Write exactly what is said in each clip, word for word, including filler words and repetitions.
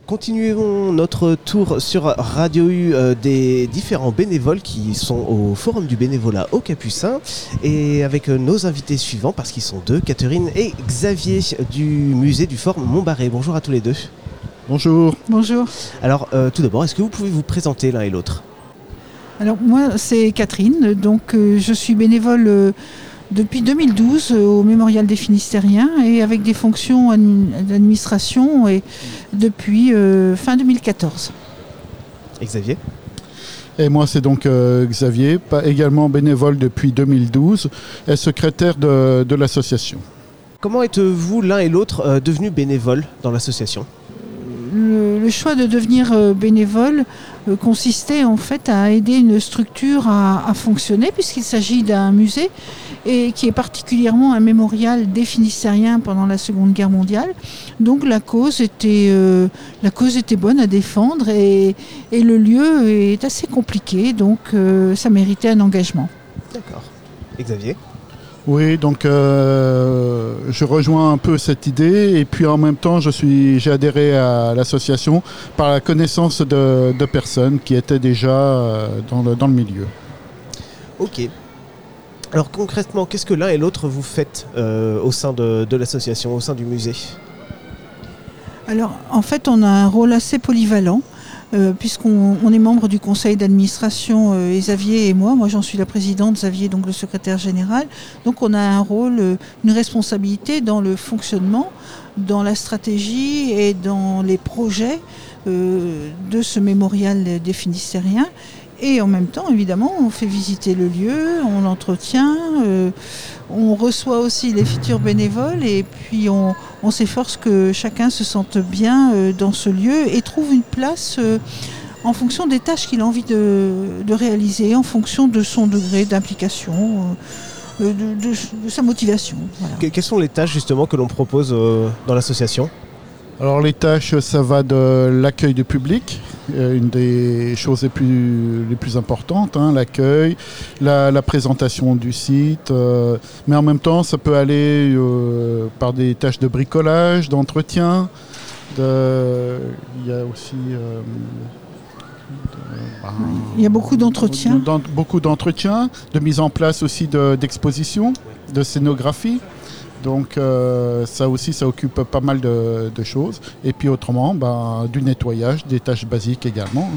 Continuons notre tour sur Radio U euh, des différents bénévoles qui sont au Forum du bénévolat au Capucin et avec euh, nos invités suivants parce qu'ils sont deux, Catherine et Xavier du musée du Fort Montbarré. Bonjour à tous les deux. Bonjour. Bonjour. Alors euh, tout d'abord, est-ce que vous pouvez vous présenter l'un et l'autre ? Alors moi c'est Catherine, donc euh, je suis bénévole euh, depuis deux mille douze euh, au Mémorial des Finistériens et avec des fonctions admi- d'administration et depuis euh, fin deux mille quatorze. Et Xavier ? Et moi c'est donc euh, Xavier, pas également bénévole depuis deux mille douze et secrétaire de, de l'association. Comment êtes-vous l'un et l'autre euh, devenus bénévoles dans l'association ? Le, le choix de devenir euh, bénévole euh, consistait en fait à aider une structure à, à fonctionner puisqu'il s'agit d'un musée et qui est particulièrement un mémorial des Finistériens pendant la Seconde Guerre mondiale. Donc la cause était, euh, la cause était bonne à défendre et, et le lieu est assez compliqué, donc euh, ça méritait un engagement. D'accord. Et Xavier ? Oui, donc euh, je rejoins un peu cette idée et puis en même temps je suis, j'ai adhéré à l'association par la connaissance de, de personnes qui étaient déjà euh, dans, le, dans le milieu. Ok. Alors concrètement, qu'est-ce que l'un et l'autre vous faites euh, au sein de, de l'association, au sein du musée ? Alors en fait on a un rôle assez polyvalent. Euh, puisqu'on on est membre du conseil d'administration, euh, Xavier et moi, moi j'en suis la présidente, Xavier donc le secrétaire général, donc on a un rôle, euh, une responsabilité dans le fonctionnement, dans la stratégie et dans les projets euh, de ce mémorial des Finistériens. Et en même temps, évidemment, on fait visiter le lieu, on l'entretient, euh, on reçoit aussi les futurs bénévoles et puis on, on s'efforce que chacun se sente bien euh, dans ce lieu et trouve une place euh, en fonction des tâches qu'il a envie de, de réaliser, en fonction de son degré d'implication, euh, de, de, de sa motivation. Voilà. Que- Quelles sont les tâches justement que l'on propose euh, dans l'association ? Alors les tâches, ça va de l'accueil du public, euh, une des choses les plus, les plus importantes, hein, l'accueil, la, la présentation du site, euh, mais en même temps ça peut aller euh, par des tâches de bricolage, d'entretien, de, il y a aussi... Euh, de, ben, Il y a beaucoup d'entretiens. dans- beaucoup d'entretiens, de mise en place aussi de, d'expositions, de scénographie. Donc euh, ça aussi, ça occupe pas mal de, de choses. Et puis autrement, ben, du nettoyage, des tâches basiques également.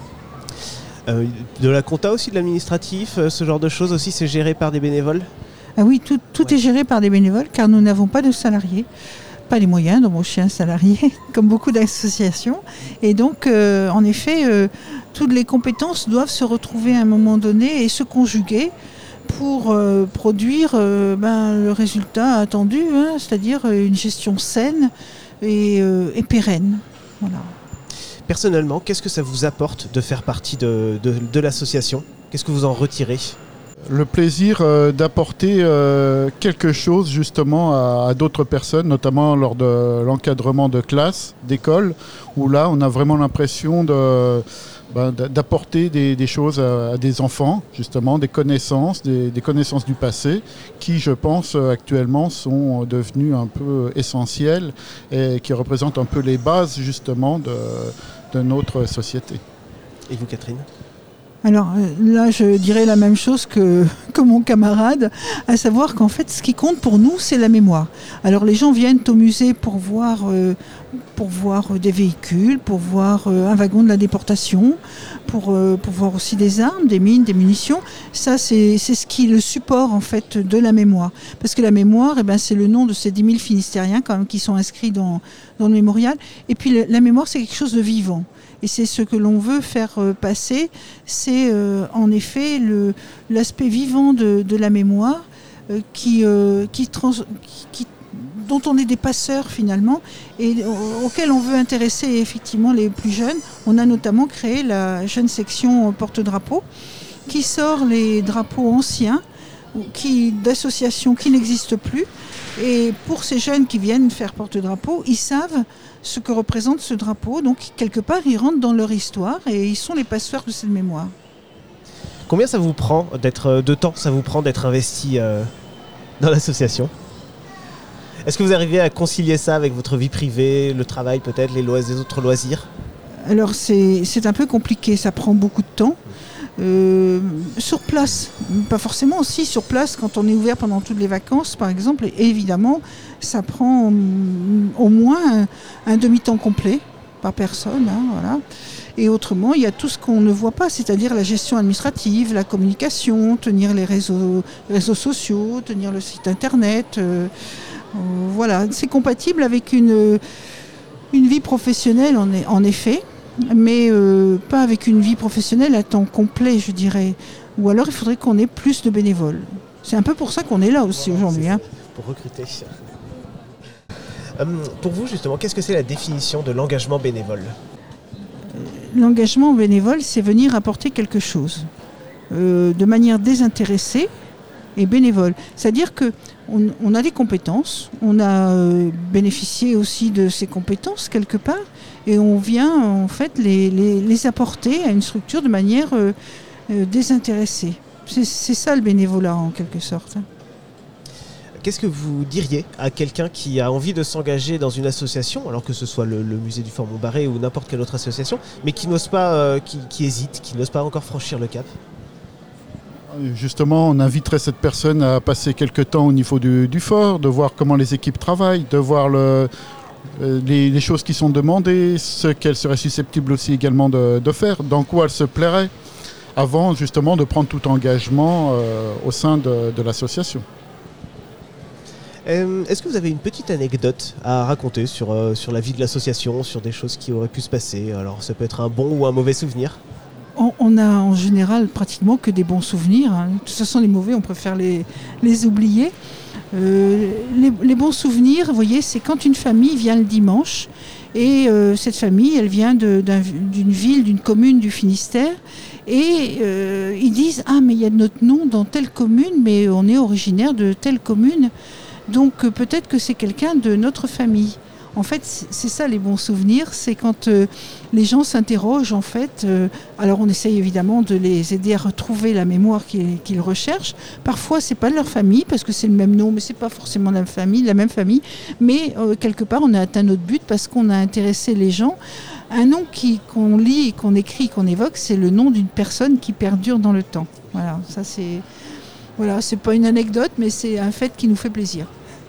Euh, de la compta aussi, de l'administratif, euh, ce genre de choses aussi, c'est géré par des bénévoles ? Ah oui, tout, tout Ouais. est géré par des bénévoles car nous n'avons pas de salariés, pas les moyens d'embaucher un salarié, comme beaucoup d'associations. Et donc, euh, en effet, euh, toutes les compétences doivent se retrouver à un moment donné et se conjuguer pour euh, produire euh, ben, le résultat attendu, hein, c'est-à-dire une gestion saine et, euh, et pérenne. Voilà. Personnellement, qu'est-ce que ça vous apporte de faire partie de, de, de l'association ? Qu'est-ce que vous en retirez ? Le plaisir euh, d'apporter euh, quelque chose justement à, à d'autres personnes, notamment lors de l'encadrement de classes, d'écoles, où là on a vraiment l'impression de, ben, d'apporter des, des choses à, à des enfants, justement, des connaissances, des, des connaissances du passé, qui je pense actuellement sont devenues un peu essentielles et qui représentent un peu les bases justement de, de notre société. Et vous, Catherine ? Alors là, je dirais la même chose que, que mon camarade, à savoir qu'en fait, ce qui compte pour nous, c'est la mémoire. Alors les gens viennent au musée pour voir, euh, pour voir des véhicules, pour voir euh, un wagon de la déportation, pour, euh, pour voir aussi des armes, des mines, des munitions. Ça, c'est, c'est ce qui est le support en fait de la mémoire. Parce que la mémoire, eh ben, c'est le nom de ces dix mille Finistériens quand même, qui sont inscrits dans, dans le mémorial. Et puis la, la mémoire, c'est quelque chose de vivant. Et c'est ce que l'on veut faire euh, passer, c'est euh, en effet le, l'aspect vivant de, de la mémoire euh, qui, euh, qui, trans, qui, qui, dont on est des passeurs finalement et au, auquel on veut intéresser effectivement les plus jeunes. On a notamment créé la jeune section porte-drapeau qui sort les drapeaux anciens qui, d'associations qui n'existent plus. Et pour ces jeunes qui viennent faire porte-drapeau, ils savent ce que représente ce drapeau. Donc, quelque part, ils rentrent dans leur histoire et ils sont les passeurs de cette mémoire. Combien ça vous prend d'être, de temps ça vous prend d'être investi euh, dans l'association ? Est-ce que vous arrivez à concilier ça avec votre vie privée, le travail peut-être, les, lois, les autres loisirs ? Alors c'est, c'est un peu compliqué, ça prend beaucoup de temps. Euh, sur place, pas forcément aussi sur place quand on est ouvert pendant toutes les vacances par exemple, et évidemment ça prend au moins un, un demi-temps complet par personne, hein, voilà. Et autrement il y a tout ce qu'on ne voit pas, c'est-à-dire la gestion administrative, la communication, tenir les réseaux, réseaux sociaux, tenir le site internet, euh, euh, voilà, c'est compatible avec une, une vie professionnelle en, en effet. Mais euh, pas avec une vie professionnelle à temps complet, je dirais. Ou alors il faudrait qu'on ait plus de bénévoles. C'est un peu pour ça qu'on est là aussi aujourd'hui. Hein. Pour recruter. Hum, pour vous, justement, qu'est-ce que c'est la définition de l'engagement bénévole ? L'engagement bénévole, c'est venir apporter quelque chose euh, de manière désintéressée et bénévole. C'est-à-dire qu'on on a des compétences, on a euh, bénéficié aussi de ces compétences quelque part, et on vient en fait les, les, les apporter à une structure de manière euh, euh, désintéressée. C'est, c'est ça le bénévolat en quelque sorte. Qu'est-ce que vous diriez à quelqu'un qui a envie de s'engager dans une association, alors que ce soit le, le musée du Fort Montbarré ou n'importe quelle autre association, mais qui n'ose pas, euh, qui, qui hésite, qui n'ose pas encore franchir le cap ? Justement, on inviterait cette personne à passer quelques temps au niveau du, du fort, de voir comment les équipes travaillent, de voir le, les, les choses qui sont demandées, ce qu'elle serait susceptible aussi également de, de faire, dans quoi elle se plairait, avant justement de prendre tout engagement euh, au sein de, de l'association. Euh, est-ce que vous avez une petite anecdote à raconter sur, euh, sur la vie de l'association, sur des choses qui auraient pu se passer ? Alors ça peut être un bon ou un mauvais souvenir ? On, on a en général pratiquement que des bons souvenirs. Hein. De toute façon, les mauvais, on préfère les, les oublier. Euh, les, les bons souvenirs, vous voyez, c'est quand une famille vient le dimanche et euh, cette famille, elle vient de, d'un, d'une ville, d'une commune du Finistère et euh, ils disent « Ah, mais il y a notre nom dans telle commune, mais on est originaire de telle commune, donc euh, peut-être que c'est quelqu'un de notre famille ». En fait, c'est ça les bons souvenirs, c'est quand euh, les gens s'interrogent en fait. Euh, alors on essaye évidemment de les aider à retrouver la mémoire qu'ils, qu'ils recherchent. Parfois c'est pas de leur famille parce que c'est le même nom, mais c'est pas forcément la famille, la même famille. Mais euh, quelque part on a atteint notre but parce qu'on a intéressé les gens. Un nom qui, qu'on lit, qu'on écrit, qu'on évoque, c'est le nom d'une personne qui perdure dans le temps. Voilà, ça c'est, voilà, c'est pas une anecdote, mais c'est un fait qui nous fait plaisir.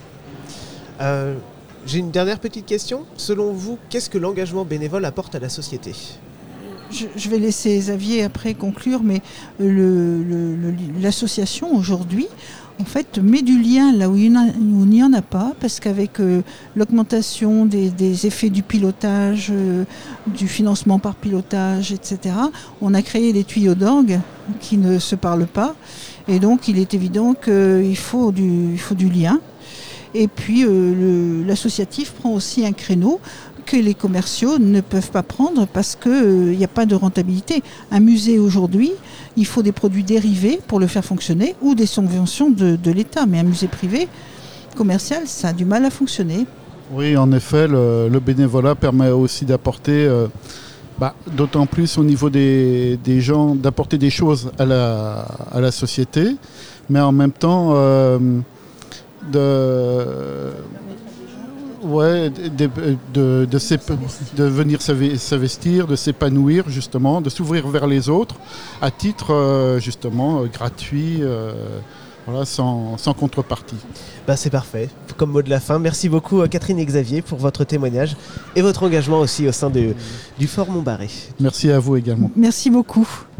Euh... J'ai une dernière petite question. Selon vous, qu'est-ce que l'engagement bénévole apporte à la société ? je, je vais laisser Xavier après conclure, mais le, le, le, l'association aujourd'hui, en fait, met du lien là où il n'y en a pas, parce qu'avec euh, l'augmentation des, des effets du pilotage, euh, du financement par pilotage, et cetera, on a créé des tuyaux d'orgue qui ne se parlent pas, et donc il est évident qu'il faut du, il faut du lien. Et puis euh, le, l'associatif prend aussi un créneau que les commerciaux ne peuvent pas prendre parce qu'il n'y euh, a pas de rentabilité. Un musée aujourd'hui, il faut des produits dérivés pour le faire fonctionner ou des subventions de, de l'État. Mais un musée privé, commercial, ça a du mal à fonctionner. Oui, en effet, le, le bénévolat permet aussi d'apporter, euh, bah, d'autant plus au niveau des, des gens, d'apporter des choses à la, à la société, mais en même temps... Euh, de ouais de, de, de, de, de venir s'investir, de s'épanouir justement, de s'ouvrir vers les autres à titre euh, justement euh, gratuit, euh, voilà, sans, sans contrepartie. Ben, c'est parfait. Comme mot de la fin, merci beaucoup à Catherine et Xavier pour votre témoignage et votre engagement aussi au sein de, du Fort Montbarré. Merci à vous également. Merci beaucoup.